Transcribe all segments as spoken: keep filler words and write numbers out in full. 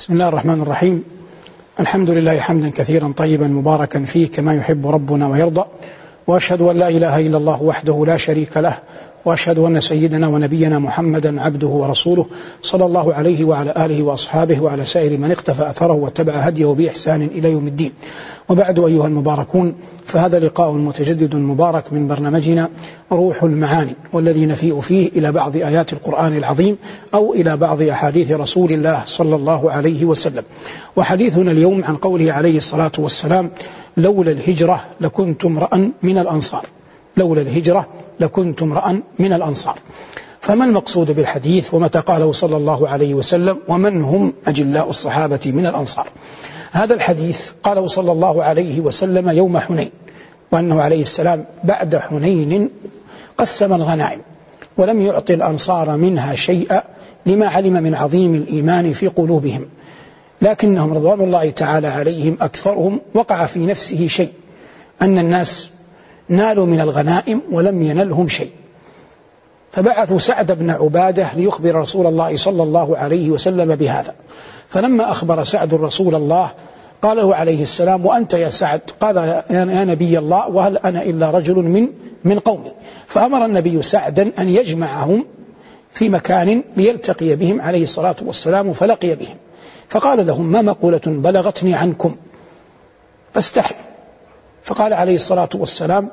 بسم الله الرحمن الرحيم. الحمد لله حمدا كثيرا طيبا مباركا فيه كما يحب ربنا ويرضى، وأشهد أن لا إله إلا الله وحده لا شريك له، وأشهد أن سيدنا ونبينا محمدا عبده ورسوله صلى الله عليه وعلى آله وأصحابه وعلى سائر من اقتفى أثره واتبع هديه بإحسان إلى يوم الدين. وبعد أيها المباركون، فهذا لقاء متجدد مبارك من برنامجنا روح المعاني، والذي نفيء فيه إلى بعض آيات القرآن العظيم أو إلى بعض أحاديث رسول الله صلى الله عليه وسلم. وحديثنا اليوم عن قوله عليه الصلاة والسلام: لولا الهجرة لكنت امرأ من الأنصار. لولا الهجرة لكنت امرأ من الأنصار. فما المقصود بالحديث، ومتى قاله صلى الله عليه وسلم، ومن هم أجلاء الصحابة من الأنصار؟ هذا الحديث قاله صلى الله عليه وسلم يوم حنين، وأنه عليه السلام بعد حنين قسم الغنائم ولم يعطي الأنصار منها شيئا لما علم من عظيم الإيمان في قلوبهم، لكنهم رضوان الله تعالى عليهم أكثرهم وقع في نفسه شيء، أن الناس نالوا من الغنائم ولم ينلهم شيء، فبعثوا سعد بن عبادة ليخبر رسول الله صلى الله عليه وسلم بهذا. فلما أخبر سعد رسول الله قال له عليه السلام: وأنت يا سعد؟ قال: يا نبي الله، وهل أنا إلا رجل من من قومي. فأمر النبي سعدا أن يجمعهم في مكان ليلتقي بهم عليه الصلاة والسلام، فلقي بهم فقال لهم: ما مقولة بلغتني عنكم فاستحي. فقال عليه الصلاة والسلام: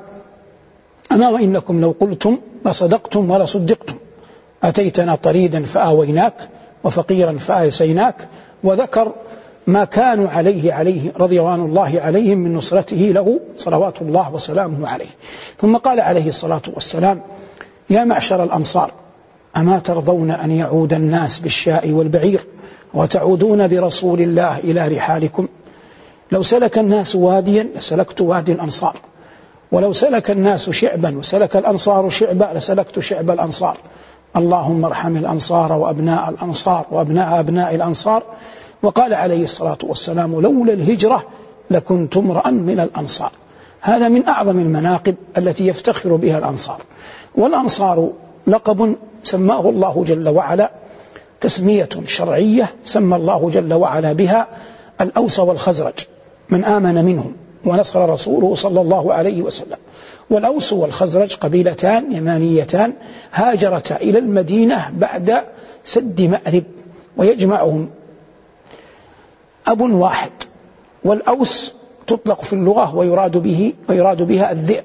أما وإنكم لو قلتم لصدقتم ولصدقتم، أتيتنا طريدا فآويناك وفقيرا فآيسيناك. وذكر ما كانوا عليه عليه رضوان الله عليهم من نصرته له صلوات الله وسلامه عليه. ثم قال عليه الصلاة والسلام: يا معشر الأنصار، أما ترضون أن يعود الناس بالشاء والبعير وتعودون برسول الله إلى رحالكم؟ لو سلك الناس واديا لسلكت وادي الأنصار، ولو سلك الناس شعبا وسلك الأنصار شعبا لسلكت شعب الأنصار. اللهم ارحم الأنصار وأبناء الأنصار وأبناء أبناء الأنصار. وقال عليه الصلاة والسلام: لولا الهجرة لكنت امرأ من الأنصار. هذا من أعظم المناقب التي يفتخر بها الأنصار. والأنصار لقب سماه الله جل وعلا تسمية شرعية، سمى الله جل وعلا بها الأوس والخزرج، من آمن منهم ونصر رسوله صلى الله عليه وسلم. والأوس والخزرج قبيلتان يمانيتان هاجرتا إلى المدينة بعد سد مأرب، ويجمعهم أب واحد. والأوس تطلق في اللغة ويراد به ويراد بها الذئب،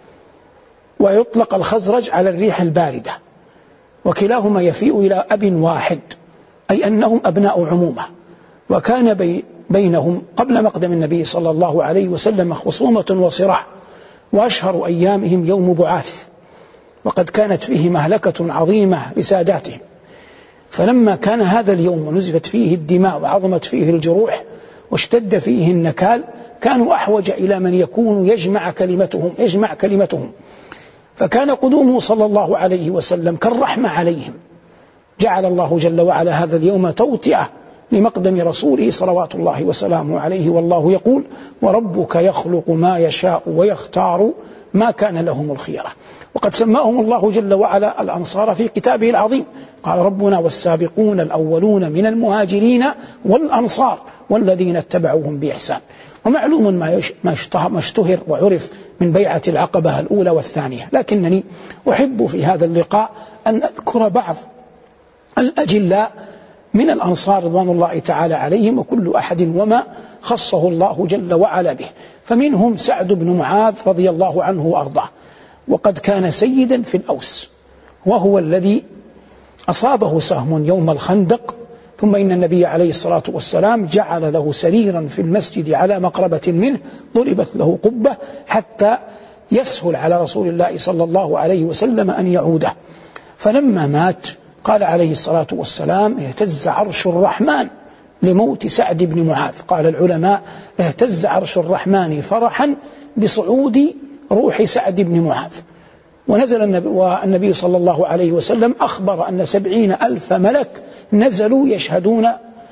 ويطلق الخزرج على الريح الباردة، وكلاهما يفيء إلى أب واحد، أي أنهم أبناء عمومة. وكان بي بينهم قبل مقدم النبي صلى الله عليه وسلم خصومة وصراع، وأشهر أيامهم يوم بعاث، وقد كانت فيه مهلكة عظيمة لساداتهم. فلما كان هذا اليوم ونزفت فيه الدماء وعظمت فيه الجروح واشتد فيه النكال، كانوا أحوج إلى من يكون يجمع كلمتهم يجمع كلمتهم فكان قدومه صلى الله عليه وسلم كالرحمة عليهم. جعل الله جل وعلا هذا اليوم توطئة لمقدم رسوله صلوات الله وسلامه عليه، والله يقول: وربك يخلق ما يشاء ويختار ما كان لهم الخيرة. وقد سماهم الله جل وعلا الأنصار في كتابه العظيم، قال ربنا: والسابقون الأولون من المهاجرين والأنصار والذين اتبعوهم بإحسان. ومعلوم ما اشتهر وعرف من بيعة العقبة الأولى والثانية، لكنني أحب في هذا اللقاء أن أذكر بعض الأجلاء من الأنصار رضوان الله تعالى عليهم، وكل أحد وما خصه الله جل وعلا به. فمنهم سعد بن معاذ رضي الله عنه وأرضاه، وقد كان سيدا في الأوس، وهو الذي أصابه سهم يوم الخندق، ثم إن النبي عليه الصلاة والسلام جعل له سريرا في المسجد على مقربة منه ضربت له قبة حتى يسهل على رسول الله صلى الله عليه وسلم أن يعوده. فلما مات قال عليه الصلاة والسلام: اهتز عرش الرحمن لموت سعد بن معاذ. قال العلماء: اهتز عرش الرحمن فرحا بصعود روح سعد بن معاذ. ونزل النبي, والنبي صلى الله عليه وسلم أخبر أن سبعين ألف ملك نزلوا يشهدون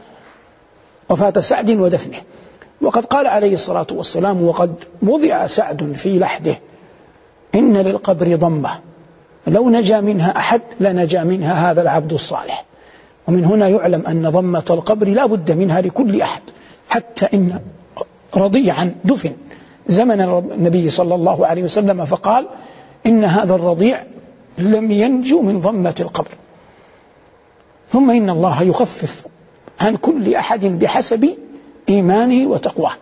وفاة سعد ودفنه. وقد قال عليه الصلاة والسلام: وقد وضع سعد في لحده إن للقبر ضمة، لو نجا منها أحد لنجا منها هذا العبد الصالح. ومن هنا يعلم أن ضمة القبر لا بد منها لكل أحد، حتى إن رضيعا دفن زمن النبي صلى الله عليه وسلم فقال إن هذا الرضيع لم ينجو من ضمة القبر. ثم إن الله يخفف عن كل أحد بحسب إيمانه وتقواه.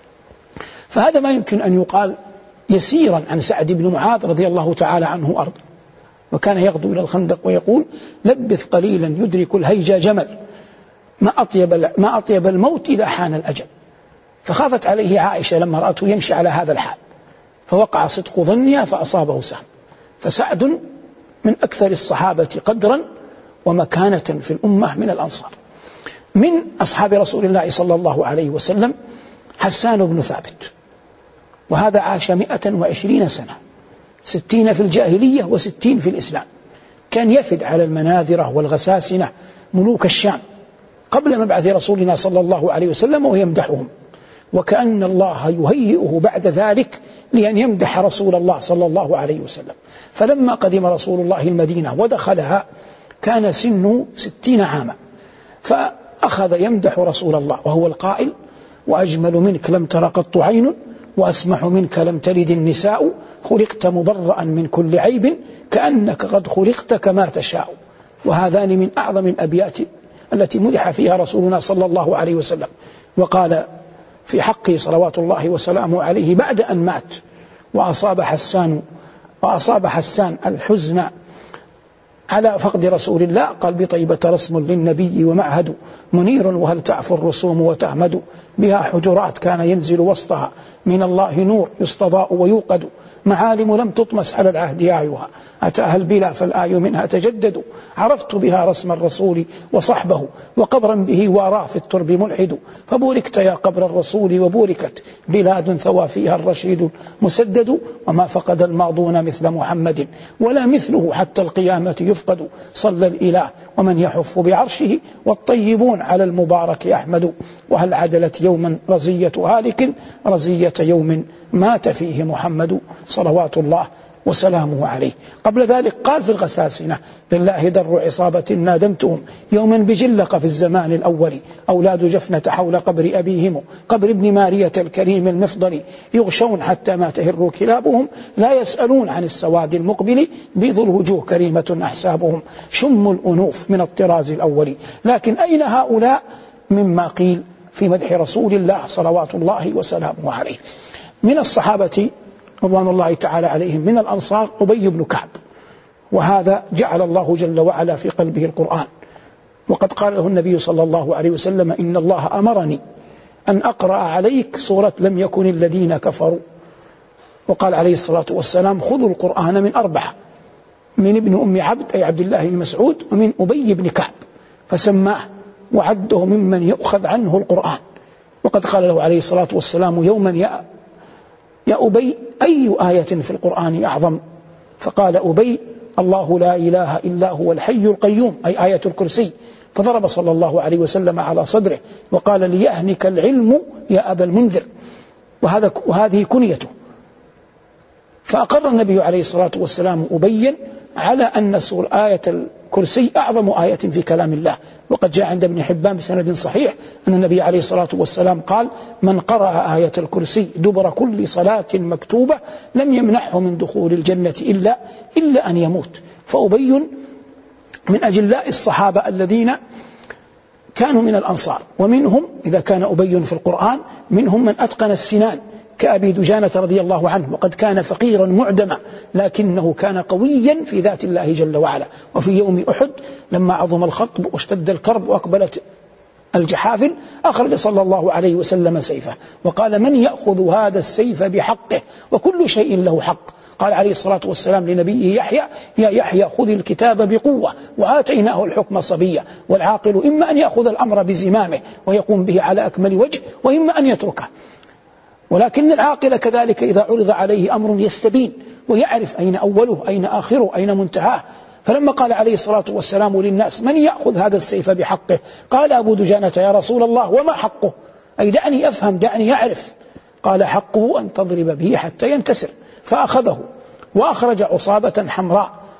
فهذا ما يمكن أن يقال يسيرا عن سعد بن معاذ رضي الله تعالى عنه أرض، وكان يغدو إلى الخندق ويقول لبث قليلا يدرك الهيجا جمل، ما أطيب, ما أطيب الموت إذا حان الأجل. فخافت عليه عائشة لما رأته يمشي على هذا الحال، فوقع صدق ظنها فأصابه سهم. فسعد من أكثر الصحابة قدرا ومكانة في الأمة من الأنصار. من أصحاب رسول الله صلى الله عليه وسلم حسان بن ثابت، وهذا عاش مئة وعشرين سنة، ستين في الجاهلية وستين في الإسلام. كان يفد على المناذرة والغساسنة ملوك الشام قبل مبعث رسولنا صلى الله عليه وسلم ويمدحهم، وكأن الله يهيئه بعد ذلك لأن يمدح رسول الله صلى الله عليه وسلم. فلما قدم رسول الله المدينة ودخلها كان سنه ستين عاما، فأخذ يمدح رسول الله وهو القائل وأجمل منك لم تر قط عين وأسمح منك لم تلد النساء خلقت مبرأ من كل عيب كأنك قد خلقت كما تشاء. وهذان من أعظم الأبيات التي مدح فيها رسولنا صلى الله عليه وسلم. وقال في حقه صلوات الله وسلامه عليه بعد أن مات وأصاب حسان وأصاب حسان الحزن على فقد رسول الله، قال بطيبة رسم للنبي ومعهد منير وهل تعفو الرسوم وتهمد بها حجرات كان ينزل وسطها من الله نور يستضاء ويوقد معالم لم تطمس على العهد آيها أتاها البلا فالآي منها تجدد عرفت بها رسم الرسول وصحبه وقبرا به واراه في الترب ملحد فبوركت يا قبر الرسول وبوركت بلاد ثوى فيها الرشيد مسدد وما فقد الماضون مثل محمد ولا مثله حتى القيامة يفقد صلى الإله ومن يحف بعرشه والطيبون على المبارك أحمد وهل عدلت يوما رزية هالك رزية يوم مات فيه محمد صلوات الله وسلامه عليه. قبل ذلك قال في الغساسنة لله در عصابة نادمتهم يوما بجلق في الزمان الأول أولاد جفنة حول قبر أبيهم قبر ابن مارية الكريم المفضل يغشون حتى ما تهر كلابهم لا يسألون عن السواد المقبل بيض الوجوه كريمة أحسابهم شم الأنوف من الطراز الأول. لكن أين هؤلاء مما قيل في مدح رسول الله صلوات الله وسلامه عليه؟ من الصحابة رضوان الله تعالى عليهم من الأنصار أبي بن كعب، وهذا جعل الله جل وعلا في قلبه القرآن، وقد قال له النبي صلى الله عليه وسلم إن الله أمرني أن أقرأ عليك سورة لم يكن الذين كفروا. وقال عليه الصلاة والسلام خذوا القرآن من أربعة، من ابن أم عبد أي عبد الله بن مسعود ومن أبي بن كعب، فسماه وعده ممن يؤخذ عنه القرآن. وقد قال له عليه الصلاة والسلام يوما يا يا أبي أي آية في القرآن أعظم؟ فقال أبي الله لا إله إلا هو الحي القيوم أي آية الكرسي. فضرب صلى الله عليه وسلم على صدره وقال ليهنك العلم يا أبا المنذر، وهذا وهذه كنيته. فأقر النبي عليه الصلاة والسلام أبيا على أن سورة آية الكرسي أعظم آية في كلام الله. وقد جاء عند ابن حبان بسند صحيح أن النبي عليه الصلاة والسلام قال من قرأ آية الكرسي دبر كل صلاة مكتوبة لم يمنعه من دخول الجنة إلا, إلا أن يموت. فأبي من أجلاء الصحابة الذين كانوا من الأنصار، ومنهم إذا كان أبي في القرآن منهم من أتقن السنان كأبي دجانة رضي الله عنه، وقد كان فقيرا معدما لكنه كان قويا في ذات الله جل وعلا. وفي يوم أحد لما عظم الخطب واشتد الكرب وأقبلت الجحافل أخرج صلى الله عليه وسلم سيفه وقال من يأخذ هذا السيف بحقه وكل شيء له حق. قال عليه الصلاة والسلام لنبيه يحيى يا يحيى خذ الكتاب بقوة وآتيناه الحكم صبيا والعاقل إما أن يأخذ الأمر بزمامه ويقوم به على أكمل وجه وإما أن يتركه، ولكن العاقل كذلك إذا عرض عليه أمر يستبين ويعرف أين أوله أين آخره أين منتهاه. فلما قال عليه الصلاة والسلام للناس من يأخذ هذا السيف بحقه قال أبو دجانة يا رسول الله وما حقه؟ أي دعني أفهم دعني أعرف. قال حقه أن تضرب به حتى ينكسر. فأخذه وأخرج عصابة حمراء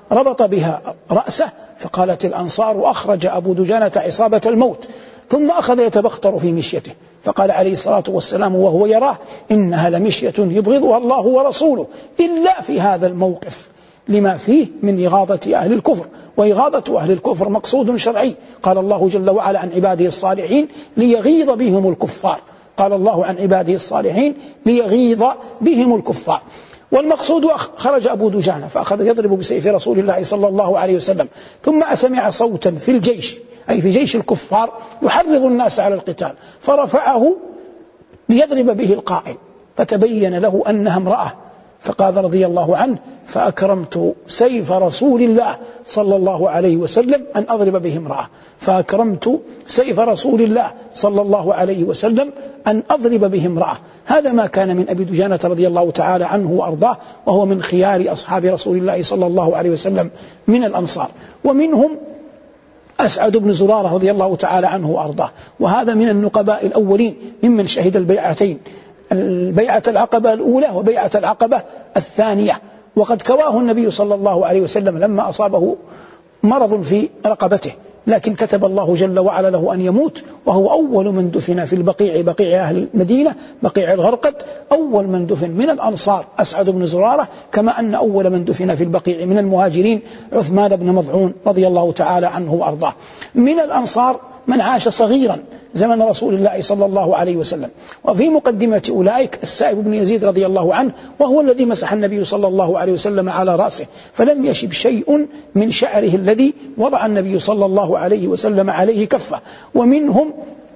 ربط بها رأسه. فقالت الأنصار: وأخرج أبو دجانة عصابة الموت، ثم أخذ يتبختر في مشيته، فقال عليه الصلاة والسلام وهو يراه: إنها لمشية يبغضها الله ورسوله إلا في هذا الموقف، لما فيه من إغاظة أهل الكفر، وإغاظة أهل الكفر مقصود شرعي. قال الله جل وعلا عن عباده الصالحين: ليغيظ بهم الكفار. قال الله عن عباده الصالحين: ليغيظ بهم الكفار. والمقصود خرج أبو دجانة فأخذ يضرب بسيف رسول الله صلى الله عليه وسلم، ثم سمع صوتا في الجيش، أي في جيش الكفار، يحرض الناس على القتال، فرفعه ليضرب به القائل، فتبين له أنها امرأة، فقال رضي الله عنه: فأكرمت سيف رسول الله صلى الله عليه وسلم أن أضرب به امرأة، فأكرمت سيف رسول الله صلى الله عليه وسلم أن أضرب به امرأة. هذا ما كان من أبي دجانة رضي الله تعالى عنه وأرضاه، وهو من خيار أصحاب رسول الله صلى الله عليه وسلم من الأنصار، ومنهم أسعد بن زرارة رضي الله تعالى عنه وأرضاه، وهذا من النقباء الأولين ممن شهد البيعتين، البيعة العقبة الأولى وبيعة العقبة الثانية. وقد كواه النبي صلى الله عليه وسلم لما أصابه مرض في رقبته، لكن كتب الله جل وعلا له أن يموت، وهو أول من دفن في البقيع، بقيع أهل المدينة، بقيع الغرقد. أول من دفن من الأنصار أسعد بن زرارة، كما أن أول من دفن في البقيع من المهاجرين عثمان بن مضعون رضي الله تعالى عنه وأرضاه. من الأنصار من عاش صغيرا زمن رسول الله صلى الله عليه وسلم، وفي مقدمة أولئك السائب بن يزيد رضي الله عنه، وهو الذي مسح النبي صلى الله عليه وسلم على رأسه فلم يشب شيء من شعره الذي وضع النبي صلى الله عليه وسلم عليه كفه. ومنهم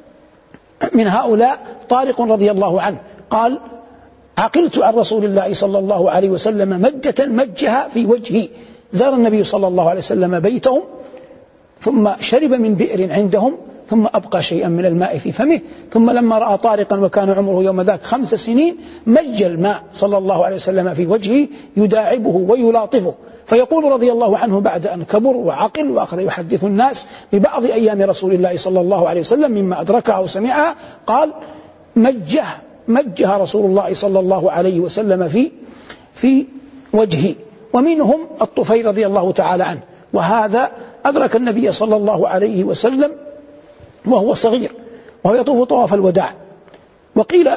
من هؤلاء طارق رضي الله عنه قال: عقلت عن رسول الله صلى الله عليه وسلم مجة مجها في وجهي. زار النبي صلى الله عليه وسلم بيتهم، ثم شرب من بئر عندهم، ثم أبقى شيئا من الماء في فمه، ثم لما رأى طارقا وكان عمره يوم ذاك خمس سنين مج الماء صلى الله عليه وسلم في وجهه يداعبه ويلاطفه. فيقول رضي الله عنه بعد أن كبر وعقل وأخذ يحدث الناس ببعض أيام رسول الله صلى الله عليه وسلم مما أدركها وسمعها، قال: مجه مجها رسول الله صلى الله عليه وسلم في في وجهه. ومنهم الطفيل رضي الله تعالى عنه، وهذا أدرك النبي صلى الله عليه وسلم وهو صغير وهو يطوف طواف الوداع، وقيل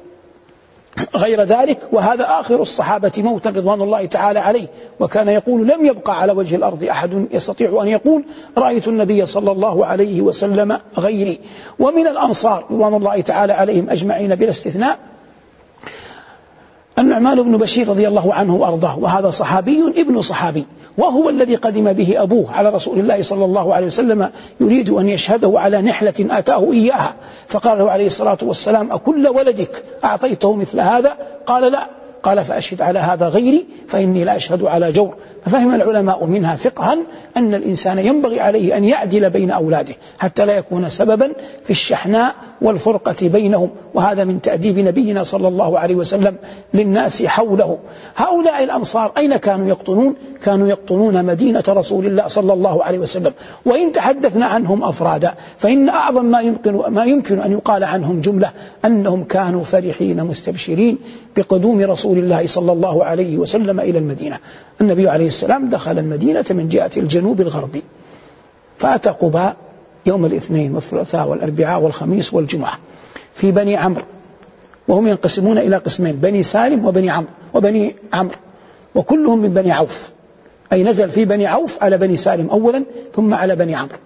غير ذلك، وهذا آخر الصحابة موتا رضوان الله تعالى عليه، وكان يقول: لم يبقى على وجه الأرض أحد يستطيع أن يقول رأيت النبي صلى الله عليه وسلم غيري. ومن الأنصار رضوان الله تعالى عليهم أجمعين بلا استثناء النعمان بن بشير رضي الله عنه وأرضاه، وهذا صحابي ابن صحابي، وهو الذي قدم به أبوه على رسول الله صلى الله عليه وسلم يريد أن يشهده على نحلة آتاه إياها، فقال له عليه الصلاة والسلام: أكل ولدك أعطيته مثل هذا؟ قال: لا. قال: فأشهد على هذا غيري فإني لا أشهد على جور. ففهم العلماء منها فقها أن الإنسان ينبغي عليه أن يعدل بين أولاده حتى لا يكون سببا في الشحناء والفرقة بينهم، وهذا من تأديب نبينا صلى الله عليه وسلم للناس حوله. هؤلاء الأنصار أين كانوا يقطنون؟ كانوا يقطنون مدينة رسول الله صلى الله عليه وسلم. وإن تحدثنا عنهم أفرادا فإن أعظم ما يمكن, ما يمكن أن يقال عنهم جملة أنهم كانوا فرحين مستبشرين بقدوم رسول الله صلى الله عليه وسلم إلى المدينة. النبي عليه السلام دخل المدينة من جهة الجنوب الغربي، فأتى قباء يوم الاثنين والثلاثاء والأربعاء والخميس والجمعة في بني عمرو، وهم ينقسمون إلى قسمين: بني سالم وبني عمرو وبني عمرو، وكلهم من بني عوف، أي نزل في بني عوف على بني سالم أولا ثم على بني عمرو،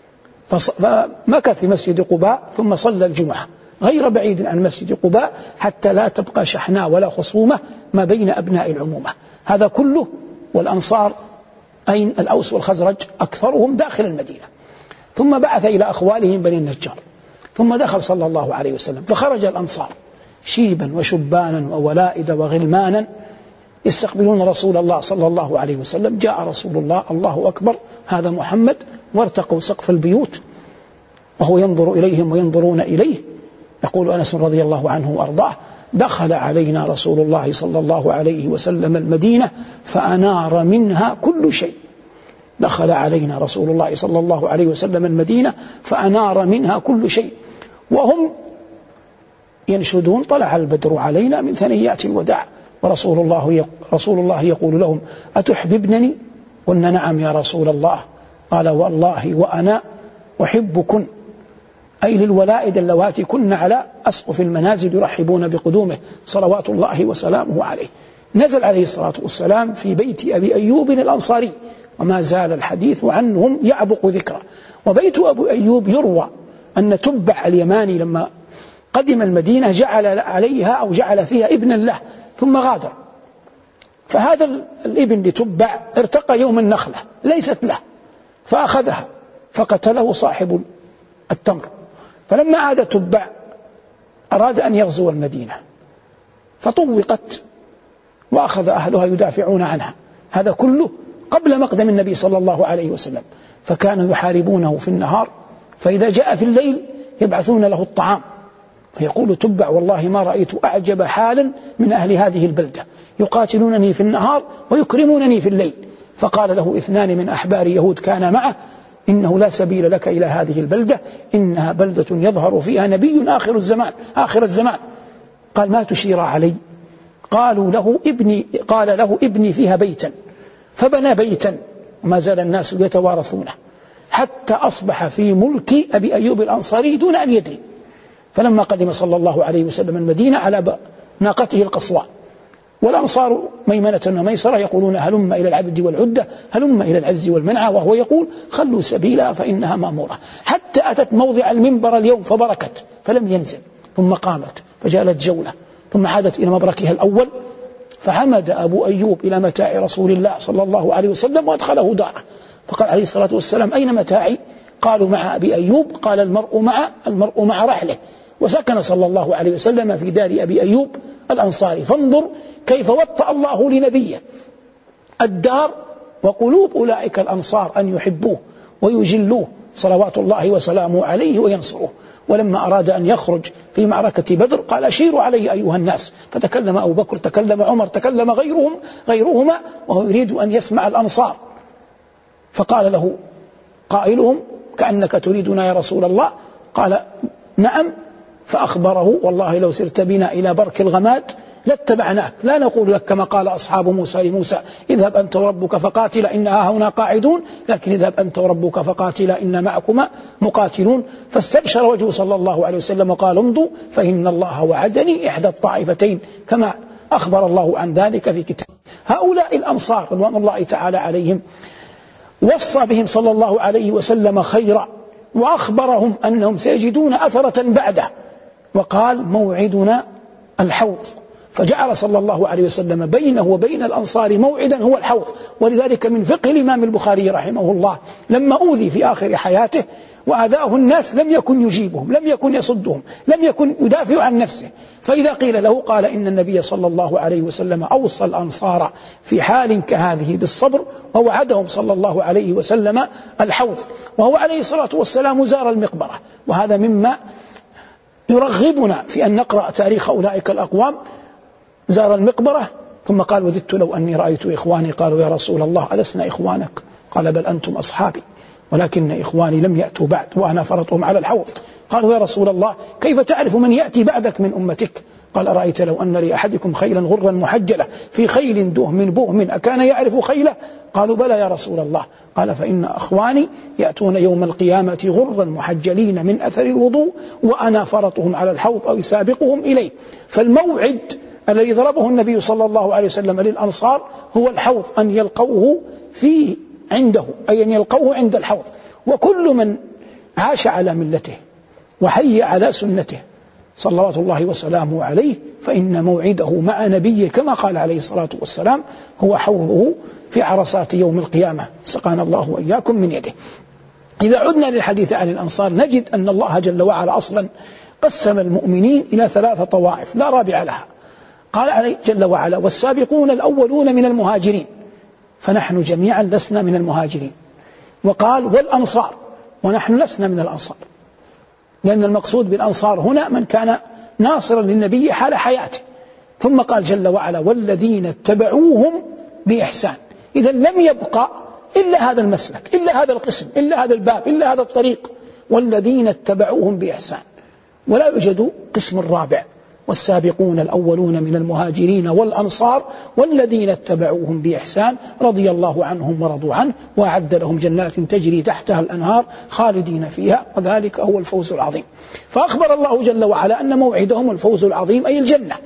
فمكث في مسجد قباء ثم صلى الجمعة غير بعيد عن مسجد قباء حتى لا تبقى شحناء ولا خصومة ما بين أبناء العمومة. هذا كله. والأنصار أين؟ الأوس والخزرج أكثرهم داخل المدينة. ثم بعث إلى أخوالهم بني النجار، ثم دخل صلى الله عليه وسلم، فخرج الأنصار شيبا وشبانا وولائد وغلمانا يستقبلون رسول الله صلى الله عليه وسلم. جاء رسول الله، الله أكبر، هذا محمد، وارتقوا سقف البيوت وهو ينظر إليهم وينظرون إليه. يقول أنس رضي الله عنه وأرضاه: دخل علينا رسول الله صلى الله عليه وسلم المدينة فأنار منها كل شيء. دخل علينا رسول الله صلى الله عليه وسلم المدينة فأنار منها كل شيء. وهم ينشدون: طلع البدر علينا من ثنيات الوداع، ورسول الله رسول الله يقول لهم: أتحببنني؟ قلنا نعم يا رسول الله. قال والله وأنا أحبكن، أي للولائد اللواتي كن على أسقف المنازل يرحبون بقدومه صلوات الله وسلامه عليه. نزل عليه الصلاة والسلام في بيت أبي أيوب الأنصاري، وما زال الحديث عنهم يعبق ذكره. وبيت أبي أيوب يروى أن تبع اليماني لما قدم المدينة جعل عليها أو جعل فيها ابنا له ثم غادر، فهذا الابن لتبع ارتقى يوم النخلة ليست له فأخذها فقتله صاحب التمر. فلما عاد تبع أراد أن يغزو المدينة فطوقت وأخذ أهلها يدافعون عنها، هذا كله قبل مقدم النبي صلى الله عليه وسلم. فكانوا يحاربونه في النهار، فإذا جاء في الليل يبعثون له الطعام، فيقول تبع والله ما رأيت أعجب حالا من أهل هذه البلدة، يقاتلونني في النهار ويكرمونني في الليل. فقال له اثنان من أحبار يهود كان معه إنه لا سبيل لك إلى هذه البلدة، إنها بلدة يظهر فيها نبي آخر الزمان آخر الزمان. قال ما تشير علي؟ قالوا له ابني قال له ابني فيها بيتا، فبنى بيتا وما زال الناس يتوارثونه حتى أصبح في ملك أبي أيوب الأنصاري دون أن يدري. فلما قدم صلى الله عليه وسلم المدينة على ناقته القصواء، والأنصار ميمنة وميسرة يقولون هلم إلى العدد والعدة، هلم إلى العز والمنعة، وهو يقول خلوا سبيلها فإنها مأمورة، حتى أتت موضع المنبر اليوم فبركت فلم ينزل، ثم قامت فجالت جولة، ثم عادت إلى مبركها الأول. فعمد أبو أيوب إلى متاع رسول الله صلى الله عليه وسلم وأدخله داره، فقال عليه الصلاة والسلام أين متاعي؟ قالوا مع أبي أيوب. قال المرء مع المرء مع رحله. وسكن صلى الله عليه وسلم في دار أبي أيوب الأنصاري. فانظر كيف وطأ الله لنبيه الدار وقلوب أولئك الأنصار أن يحبوه ويجلوه صلوات الله وسلامه عليه وينصروه. ولما أراد أن يخرج في معركة بدر قال أشيروا علي أيها الناس، فتكلم أبو بكر، تكلم عمر، تكلم غيرهم غيرهما وهو يريد أن يسمع الأنصار. فقال له قائلهم كأنك تريدنا يا رسول الله؟ قال نعم. فأخبره والله لو سرت بنا إلى برك الغماد لاتبعناك، لا نقول لك كما قال أصحاب موسى لموسى اذهب أنت وربك فقاتلا إنها هنا قاعدون، لكن اذهب أنت وربك فقاتلا إن معكما مقاتلون. فاستبشر وجهه صلى الله عليه وسلم وقال امضوا فإن الله وعدني إحدى الطائفتين، كما أخبر الله عن ذلك في كتابه. هؤلاء الأنصار رضوان الله تعالى عليهم وصى بهم صلى الله عليه وسلم خيرا، وأخبرهم أنهم سيجدون أثرة بعده، وقال موعدنا الحوض. فجعل صلى الله عليه وسلم بينه وبين الأنصار موعدا هو الحوض. ولذلك من فقه الإمام البخاري رحمه الله لما أوذي في آخر حياته وأذاه الناس لم يكن يجيبهم، لم يكن يصدهم، لم يكن يدافع عن نفسه، فإذا قيل له قال إن النبي صلى الله عليه وسلم أوصى الأنصار في حال كهذه بالصبر، ووعدهم صلى الله عليه وسلم الحوض. وهو عليه الصلاة والسلام زار المقبرة، وهذا مما يرغبنا في أن نقرأ تاريخ أولئك الأقوام. زار المقبرة ثم قال وددت لو أني رأيت إخواني. قالوا يا رسول الله ألسنا إخوانك؟ قال بل أنتم أصحابي، ولكن إخواني لم يأتوا بعد وأنا فرطهم على الحوض. قالوا يا رسول الله كيف تعرف من يأتي بعدك من أمتك؟ قال أرأيت لو أن لأحدكم خيلا غرا محجلة في خيل دهم بهم أكان يعرف خيله؟ قالوا بلى يا رسول الله. قال فإن أخواني يأتون يوم القيامة غرا محجلين من أثر الوضوء وأنا فرطهم على الحوض أو سابقهم إليه. فالموعد الذي ضربه النبي صلى الله عليه وسلم للأنصار هو الحوض، أن يلقوه فيه عنده، أي أن يلقوه عند الحوض. وكل من عاش على ملته وحي على سنته صلوات الله وسلامه عليه فإن موعده مع نبيه كما قال عليه الصلاة والسلام هو حوضه في عرصات يوم القيامة، سقانا الله وإياكم من يده. إذا عدنا للحديث عن الأنصار نجد أن الله جل وعلا أصلا قسم المؤمنين إلى ثلاث طوائف لا رابع لها. قال عليه جل وعلا والسابقون الأولون من المهاجرين، فنحن جميعا لسنا من المهاجرين. وقال والأنصار، ونحن لسنا من الأنصار، لأن المقصود بالأنصار هنا من كان ناصرا للنبي حال حياته. ثم قال جل وعلا والذين اتبعوهم بإحسان. إذا لم يبقى إلا هذا المسلك، إلا هذا القسم، إلا هذا الباب، إلا هذا الطريق، والذين اتبعوهم بإحسان، ولا يوجد قسم الرابع والسابقون الأولون من المهاجرين والأنصار والذين اتبعوهم بإحسان رضي الله عنهم ورضوا عنه وأعد لهم جنات تجري تحتها الأنهار خالدين فيها وذلك هو الفوز العظيم. فأخبر الله جل وعلا أن موعدهم الفوز العظيم أي الجنة،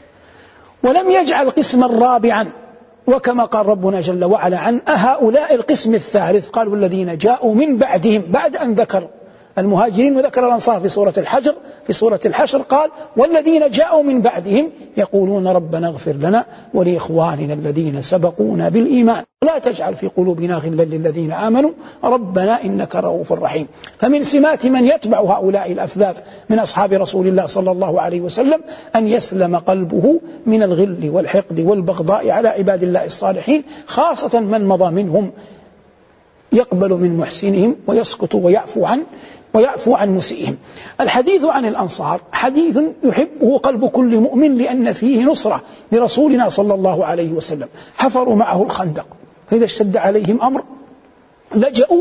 ولم يجعل قسما رابعا، وكما قال ربنا جل وعلا عن هؤلاء القسم الثالث قال والذين جاءوا من بعدهم، بعد أن ذكر المهاجرين وذكر الأنصار في سورة الحجر في سورة الحشر قال والذين جاءوا من بعدهم يقولون ربنا اغفر لنا ولإخواننا الذين سبقونا بالإيمان ولا تجعل في قلوبنا غلا للذين آمنوا ربنا إنك رؤوف رحيم. فمن سمات من يتبع هؤلاء الأفذاذ من أصحاب رسول الله صلى الله عليه وسلم أن يسلم قلبه من الغل والحقد والبغضاء على عباد الله الصالحين، خاصة من مضى منهم، يقبل من محسنهم ويسكت ويعفو عن ويعفو عن مسيئهم. الحديث عن الأنصار حديث يحبه قلب كل مؤمن، لأن فيه نصرة لرسولنا صلى الله عليه وسلم. حفروا معه الخندق، فإذا اشتد عليهم أمر لجأوا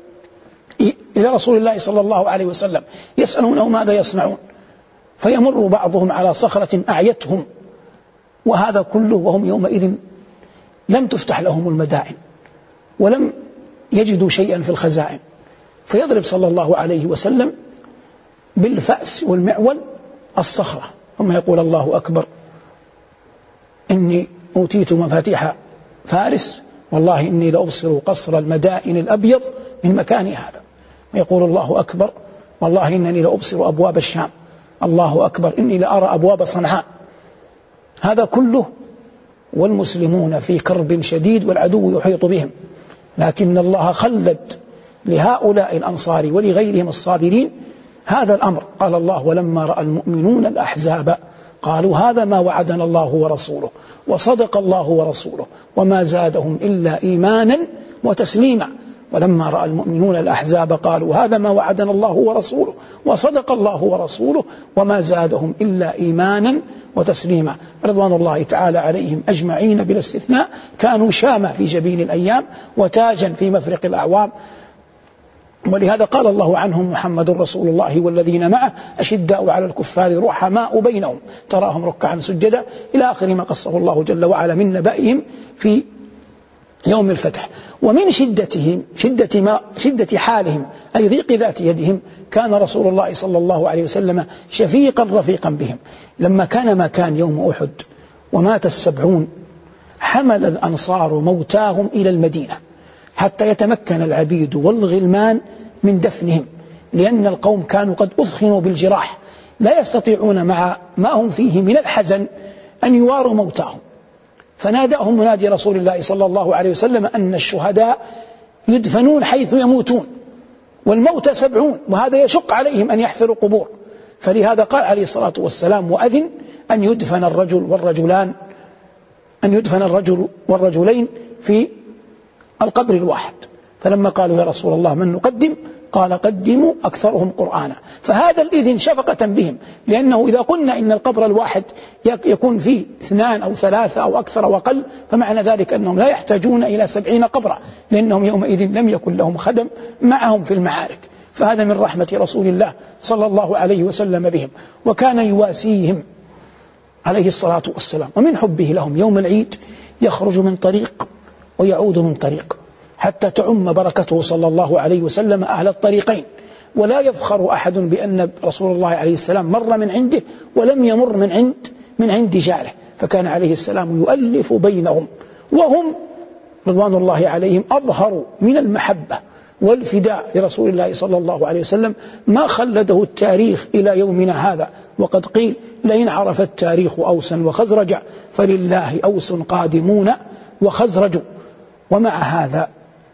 إلى رسول الله صلى الله عليه وسلم يسألونه ماذا يصنعون، فيمر بعضهم على صخرة أعيتهم، وهذا كله وهم يومئذ لم تفتح لهم المدائن ولم يجدوا شيئا في الخزائن، فيضرب صلى الله عليه وسلم بالفأس والمعول الصخرة ثم يقول الله أكبر إني أوتيت مفاتيح فارس والله إني لأبصر قصر المدائن الأبيض من مكان هذا، ويقول الله أكبر والله إنني لأبصر أبواب الشام، الله أكبر إني لأرى أبواب صنعاء. هذا كله والمسلمون في كرب شديد والعدو يحيط بهم، لكن الله خلد لهؤلاء الأنصار ولغيرهم الصابرين هذا الأمر. قال الله ولما رأى المؤمنون الأحزاب قالوا هذا ما وعدنا الله ورسوله وصدق الله ورسوله وما زادهم إلا إيمانا وتسليما. ولما رأى المؤمنون الأحزاب قالوا هذا ما وعدنا الله ورسوله وصدق الله ورسوله وما زادهم إلا إيمانا وتسليما. رضوان الله تعالى عليهم أجمعين بلا استثناء كانوا شامة في جبين الأيام وتاجا في مفرق الأعوام، ولهذا قال الله عنهم محمد رسول الله والذين معه أشداء على الكفار رحماء بينهم تراهم ركعا سجدا إلى آخر ما قصه الله جل وعلا من نبأهم في يوم الفتح. ومن شدتهم شدة, ما شدة حالهم أي ضيق ذات يدهم كان رسول الله صلى الله عليه وسلم شفيقا رفيقا بهم. لما كان ما كان يوم أحد ومات السبعون حمل الأنصار موتاهم إلى المدينة حتى يتمكن العبيد والغلمان من دفنهم، لأن القوم كانوا قد أثخنوا بالجراح لا يستطيعون مع ما هم فيه من الحزن أن يواروا موتاهم. فناداهم منادي رسول الله صلى الله عليه وسلم أن الشهداء يدفنون حيث يموتون والموتى سبعون، وهذا يشق عليهم أن يحفروا قبور. فلهذا قال عليه الصلاة والسلام وأذن أن يدفن الرجل والرجلان أن يدفن الرجل والرجلين في القبر الواحد. فلما قالوا يا رسول الله من نقدم قال قدموا أكثرهم قرآنا. فهذا الإذن شفقة بهم، لأنه إذا قلنا إن القبر الواحد يكون فيه اثنان أو ثلاثة أو أكثر وقل فمعنى ذلك أنهم لا يحتاجون إلى سبعين قبرا، لأنهم يومئذ لم يكن لهم خدم معهم في المعارك. فهذا من رحمة رسول الله صلى الله عليه وسلم بهم، وكان يواسيهم عليه الصلاة والسلام. ومن حبه لهم يوم العيد يخرج من طريق ويعود من طريق حتى تعم بركته صلى الله عليه وسلم أهل الطريقين. ولا يفخر أحد بأن رسول الله عليه السلام مر من عنده ولم يمر من عند من عند جاره، فكان عليه السلام يؤلف بينهم، وهم رضوان الله عليهم أظهروا من المحبة والفداء لرسول الله صلى الله عليه وسلم ما خلده التاريخ إلى يومنا هذا. وقد قيل لئن عرف التاريخ أوسا وخزرج فلله أوس قادمون وخزرج. ومع هذا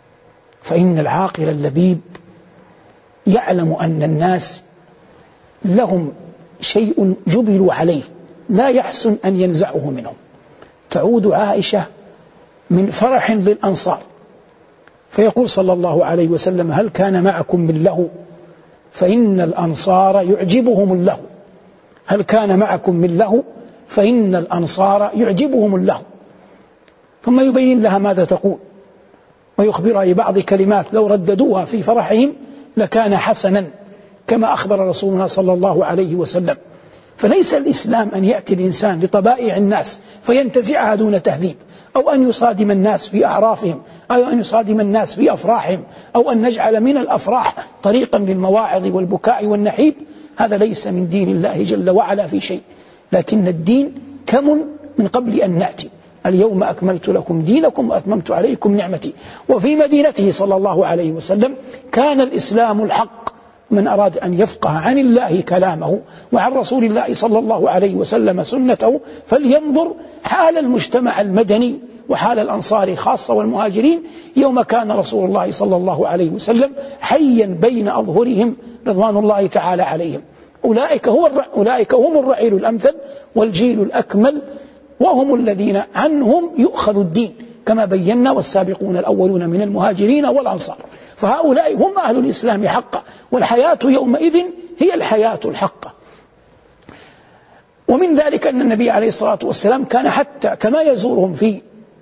فإن العاقل اللبيب يعلم أن الناس لهم شيء جبلوا عليه لا يحسن أن ينزعه منهم. تعود عائشة من فرح للأنصار فيقول صلى الله عليه وسلم هل كان معكم من له فإن الأنصار يعجبهم الله. هل كان معكم من له فإن الأنصار يعجبهم الله. ثم يبين لها ماذا تقول ويخبرها ببعض كلمات لو رددوها في فرحهم لكان حسنا، كما أخبر رسولنا صلى الله عليه وسلم فليس الإسلام أن يأتي الإنسان لطبائع الناس فينتزعها دون تهذيب، أو أن يصادم الناس في أعرافهم، أو أن يصادم الناس في أفراحهم، أو أن نجعل من الأفراح طريقا للمواعظ والبكاء والنحيب. هذا ليس من دين الله جل وعلا في شيء، لكن الدين كمل من قبل أن نأتي. اليوم أكملت لكم دينكم وأتممت عليكم نعمتي. وفي مدينته صلى الله عليه وسلم كان الإسلام الحق. من أراد أن يفقه عن الله كلامه وعن رسول الله صلى الله عليه وسلم سنته فلينظر حال المجتمع المدني وحال الأنصار خاصة والمهاجرين يوم كان رسول الله صلى الله عليه وسلم حيا بين أظهرهم رضوان الله تعالى عليهم. أولئك, هو أولئك هم الرعيل الأمثل والجيل الأكمل، وهم الذين عنهم يؤخذ الدين كما بينا، والسابقون الأولون من المهاجرين والأنصار. فهؤلاء هم أهل الإسلام حقا، والحياة يومئذ هي الحياة الحقة. ومن ذلك أن النبي عليه الصلاة والسلام كان حتى كما يزورهم في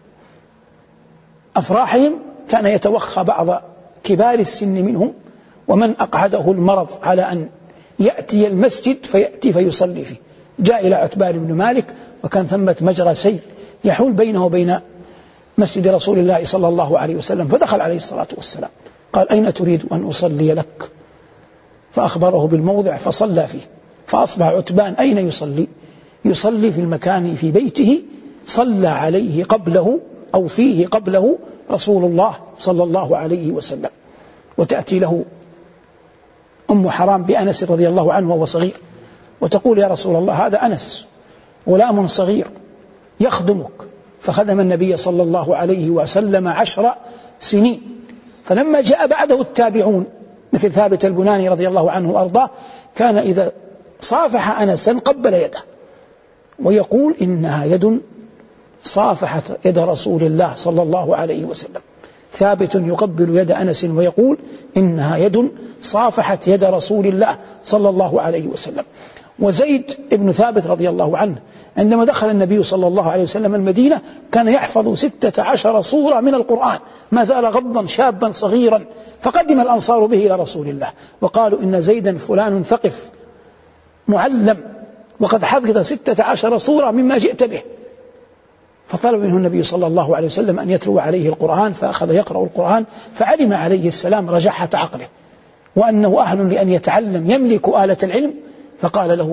أفراحهم كان يتوخى بعض كبار السن منهم ومن أقعده المرض على أن يأتي المسجد فيأتي فيصلي فيه. جاء إلى عتبان بن مالك وكان ثمة مجرى سيل يحول بينه وبين مسجد رسول الله صلى الله عليه وسلم، فدخل عليه الصلاة والسلام قال: أين تريد أن أصلي لك؟ فأخبره بالموضع فصلى فيه. فأصبح عتبان أين يصلي؟ يصلي في المكان في بيته صلى عليه قبله أو فيه قبله رسول الله صلى الله عليه وسلم. وتأتي له أم حرام بأنس رضي الله عنه وهو صغير وتقول: يا رسول الله هذا أنس غلام صغير يخدمك. فخدم النبي صلى الله عليه وسلم عشر سنين. فلما جاء بعده التابعون مثل ثابت البناني رضي الله عنه وأرضاه كان إذا صافح أنسا قبل يده ويقول: إنها يد صافحت يد رسول الله صلى الله عليه وسلم. ثابت يقبل يد أنس ويقول: إنها يد صافحت يد رسول الله صلى الله عليه وسلم. وزيد ابن ثابت رضي الله عنه عندما دخل النبي صلى الله عليه وسلم المدينة كان يحفظ ستة عشر سورة من القرآن، ما زال غضا شابا صغيرا. فقدم الأنصار به إلى رسول الله وقالوا: إن زيدا فلان ثقف معلم وقد حفظ ستة عشر سورة مما جئت به. فطلب منه النبي صلى الله عليه وسلم أن يتلو عليه القرآن، فأخذ يقرأ القرآن فعلم عليه السلام رجحة عقله وأنه أهل لأن يتعلم يملك آلة العلم. فقال له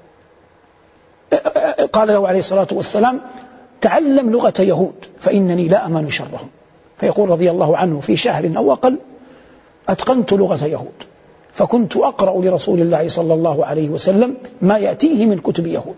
قال له عليه الصلاة والسلام: تعلم لغة يهود فإنني لا أمن شرهم. فيقول رضي الله عنه: في شهر أو أقل أتقنت لغة يهود، فكنت أقرأ لرسول الله صلى الله عليه وسلم ما يأتيه من كتب يهود.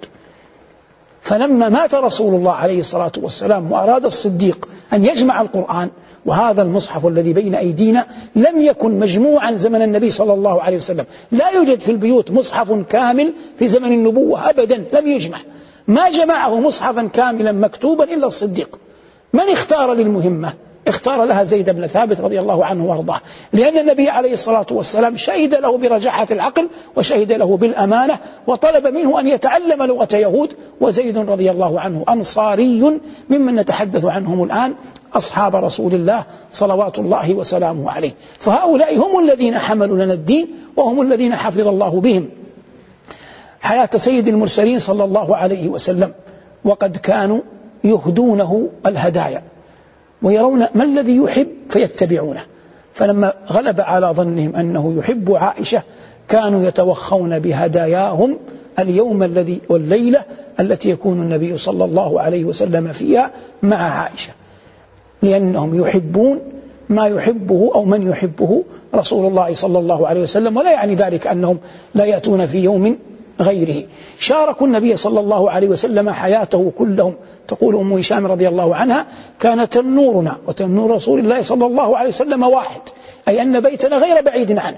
فلما مات رسول الله عليه الصلاة والسلام وأراد الصديق أن يجمع القرآن، وهذا المصحف الذي بين أيدينا لم يكن مجموعا زمن النبي صلى الله عليه وسلم، لا يوجد في البيوت مصحف كامل في زمن النبوة أبدا، لم يجمع، ما جمعه مصحفا كاملا مكتوبا إلا الصديق. من اختار للمهمة؟ اختار لها زيد بن ثابت رضي الله عنه وارضاه، لأن النبي عليه الصلاة والسلام شهد له برجاحة العقل وشهد له بالأمانة وطلب منه أن يتعلم لغة يهود. وزيد رضي الله عنه أنصاري ممن نتحدث عنهم الآن، أصحاب رسول الله صلوات الله وسلامه عليه. فهؤلاء هم الذين حملوا لنا الدين وهم الذين حفظ الله بهم حياة سيد المرسلين صلى الله عليه وسلم. وقد كانوا يهدونه الهدايا ويرون ما الذي يحب فيتبعونه. فلما غلب على ظنهم أنه يحب عائشة كانوا يتوخون بهداياهم اليوم الذي والليلة التي يكون النبي صلى الله عليه وسلم فيها مع عائشة، لأنهم يحبون ما يحبه أو من يحبه رسول الله صلى الله عليه وسلم. ولا يعني ذلك أنهم لا يأتون في يوم غيره. شاركوا النبي صلى الله عليه وسلم حياته كلهم. تقول أم هشام رضي الله عنها: كان تنورنا وتنور رسول الله صلى الله عليه وسلم واحد، أي أن بيتنا غير بعيد عنه،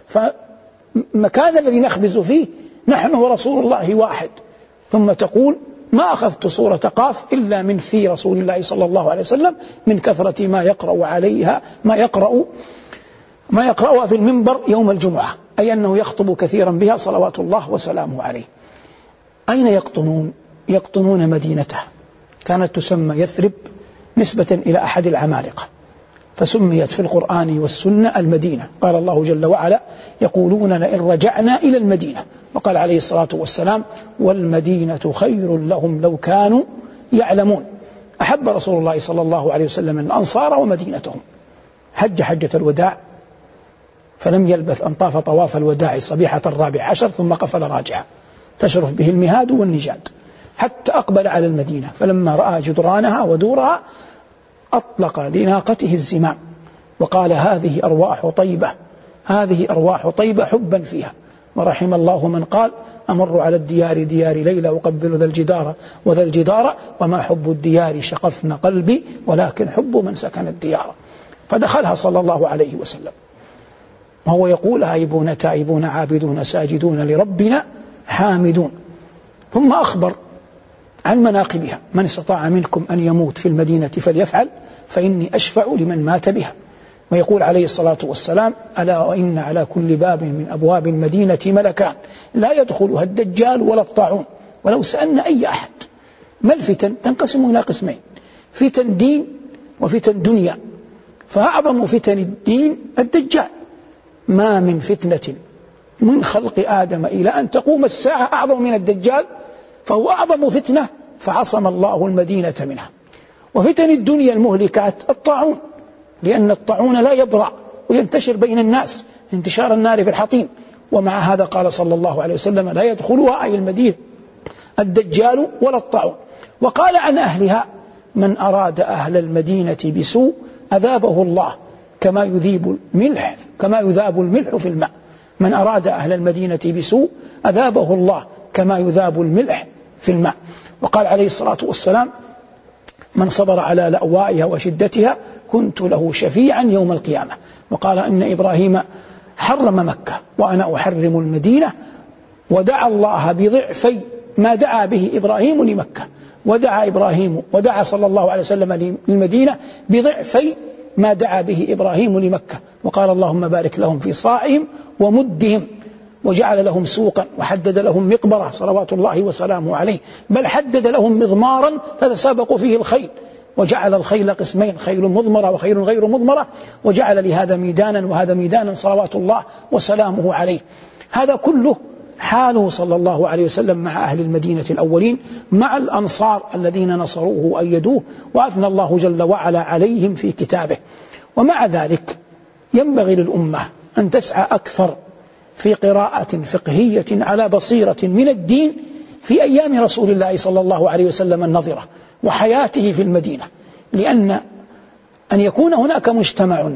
فمكان الذي نخبز فيه نحن ورسول الله واحد. ثم تقول: ما أخذت سورة قاف إلا من في رسول الله صلى الله عليه وسلم من كثرة ما يقرأ عليها ما يقرأ ما يقرأها في المنبر يوم الجمعة، أي أنه يخطب كثيرا بها صلوات الله وسلامه عليه. أين يقطنون؟ يقطنون مدينته، كانت تسمى يثرب نسبة إلى أحد العمالقة، فسميت في القرآن والسنة المدينة. قال الله جل وعلا: يقولون لئن رجعنا إلى المدينة. وقال عليه الصلاة والسلام: والمدينة خير لهم لو كانوا يعلمون. أحب رسول الله صلى الله عليه وسلم الأنصار ومدينتهم. حج حجة الوداع فلم يلبث أن طاف طواف الوداع صبيحة الرابع عشر ثم قفل راجعا تشرف به المهاد والنجاد حتى أقبل على المدينة، فلما رأى جدرانها ودورها أطلق لناقته الزمام وقال: هذه أرواح طيبة، هذه أرواح طيبة حبا فيها. ورحم الله من قال: أمر على الديار ديار ليلى أقبل ذا الجدار وذا الجدار وما حب الديار شقفن قلبي ولكن حب من سكن الديار. فدخلها صلى الله عليه وسلم وهو يقول: آيبون تائبون عابدون ساجدون لربنا حامدون. ثم أخبر عن مناقبها: من استطاع منكم أن يموت في المدينة فليفعل فإني أشفع لمن مات بها. ويقول عليه الصلاة والسلام: ألا وإن على كل باب من أبواب المدينة ملكان لا يدخلها الدجال ولا الطاعون. ولو سألنا أي أحد ما الفتن تنقسم إلى قسمين: فتن دين وفتن دنيا. فأعظم فتن الدين الدجال. ما من فتنة من خلق آدم إلى أن تقوم الساعة أعظم من الدجال، فهو أعظم فتنة فعصم الله المدينة منها. وفتن الدنيا المهلكات الطاعون، لأن الطاعون لا يبرأ وينتشر بين الناس انتشار النار في الحطيم. ومع هذا قال صلى الله عليه وسلم: لا يدخلها أي المدينة الدجال ولا الطاعون. وقال عن أهلها: من أراد أهل المدينة بسوء أذابه الله كما يذيب الملح كما يذاب الملح في الماء. من أراد أهل المدينة بسوء أذابه الله كما يذاب الملح في الماء. وقال عليه الصلاة والسلام: من صبر على لأوائها وشدتها كنت له شفيعا يوم القيامة. وقال: إن إبراهيم حرم مكة وأنا أحرم المدينة، ودعا الله بضعفي ما دعا به إبراهيم لمكة. ودعا إبراهيم ودعا صلى الله عليه وسلم للمدينة بضعفي ما دعا به إبراهيم لمكة. وقال: اللهم بارك لهم في صاعهم ومدهم، وجعل لهم سوقا وحدد لهم مقبرة صلوات الله وسلامه عليه، بل حدد لهم مضمارا تتسابق فيه الخيل، وجعل الخيل قسمين: خيل مضمرة وخيل غير مضمرة، وجعل لهذا ميدانا وهذا ميدانا صلوات الله وسلامه عليه. هذا كله حاله صلى الله عليه وسلم مع أهل المدينة الأولين، مع الأنصار الذين نصروه وأيدوه وأثنى الله جل وعلا عليهم في كتابه. ومع ذلك ينبغي للأمة أن تسعى أكثر في قراءة فقهية على بصيرة من الدين في أيام رسول الله صلى الله عليه وسلم النظرة وحياته في المدينة، لأن أن يكون هناك مجتمع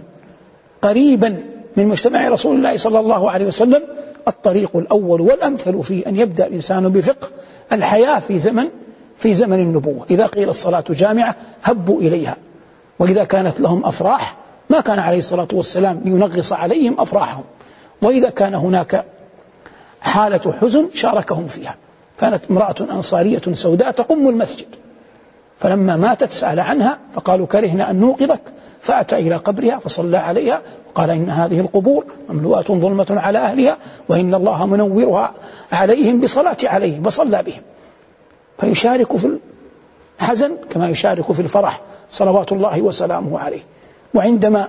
قريبا من مجتمع رسول الله صلى الله عليه وسلم الطريق الأول والأمثل فيه أن يبدأ الإنسان بفقه الحياة في زمن في زمن النبوة. إذا قيل الصلاة جامعة هبوا إليها، وإذا كانت لهم أفراح ما كان عليه الصلاة والسلام لينغص عليهم أفراحهم، وإذا كان هناك حالة حزن شاركهم فيها. كانت امرأة أنصارية سوداء تقم المسجد، فلما ماتت سأل عنها فقالوا: كرهنا أن نوقظك، فأتى إلى قبرها فصلى عليها وقال: إن هذه القبور مملوءة ظلمة على أهلها وإن الله منورها عليهم بصلاة عليهم، وصلى بهم. فيشارك في الحزن كما يشارك في الفرح صلوات الله وسلامه عليه. وعندما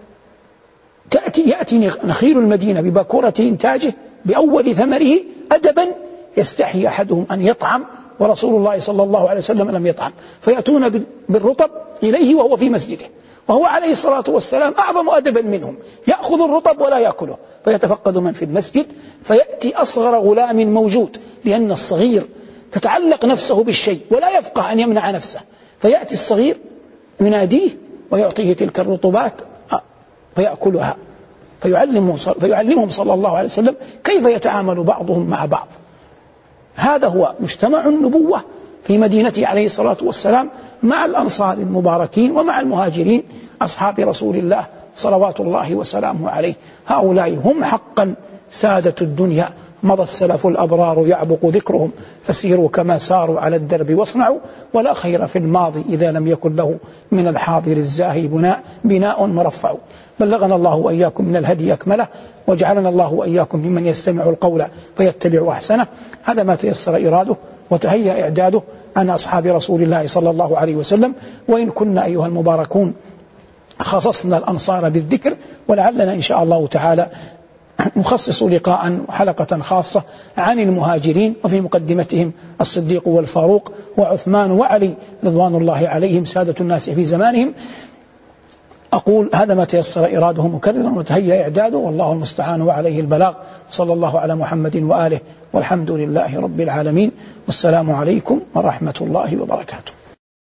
تأتي يأتي نخيل المدينة بباكورة إنتاجه بأول ثمره أدبا يستحي أحدهم أن يطعم، ورسول الله صلى الله عليه وسلم لم يطعم، فيأتون بالرطب إليه وهو في مسجده، وهو عليه الصلاة والسلام أعظم أدبا منهم، يأخذ الرطب ولا يأكله، فيتفقد من في المسجد، فيأتي أصغر غلام موجود، لأن الصغير تتعلق نفسه بالشيء ولا يفقه أن يمنع نفسه، فيأتي الصغير يناديه ويعطيه تلك الرطبات فيأكلها، فيعلمهم فيعلمهم صلى الله عليه وسلم كيف يتعامل بعضهم مع بعض. هذا هو مجتمع النبوة في مدينته عليه الصلاة والسلام مع الأنصار المباركين ومع المهاجرين أصحاب رسول الله صلوات الله وسلامه عليه. هؤلاء هم حقا سادة الدنيا، مضى السلف الأبرار يعبق ذكرهم، فسيروا كما ساروا على الدرب واصنعوا، ولا خير في الماضي إذا لم يكن له من الحاضر الزاهي بناء, بناء مرفع. بلغنا الله وإياكم من الهدي أكمله، وجعلنا الله وإياكم ممن يستمع القول فيتبع أحسنه. هذا ما تيسر إراده وتهيأ إعداده عن أصحاب رسول الله صلى الله عليه وسلم. وإن كنا أيها المباركون خصصنا الأنصار بالذكر، ولعلنا إن شاء الله تعالى نخصص لقاء وحلقة خاصة عن المهاجرين، وفي مقدمتهم الصديق والفاروق وعثمان وعلي رضوان الله عليهم سادة الناس في زمانهم. أقول هذا ما تيسر إراده مكررا وتهيأ إعداده، والله المستعان وعليه البلاغ. صلى الله على محمد وآله، والحمد لله رب العالمين، والسلام عليكم ورحمة الله وبركاته.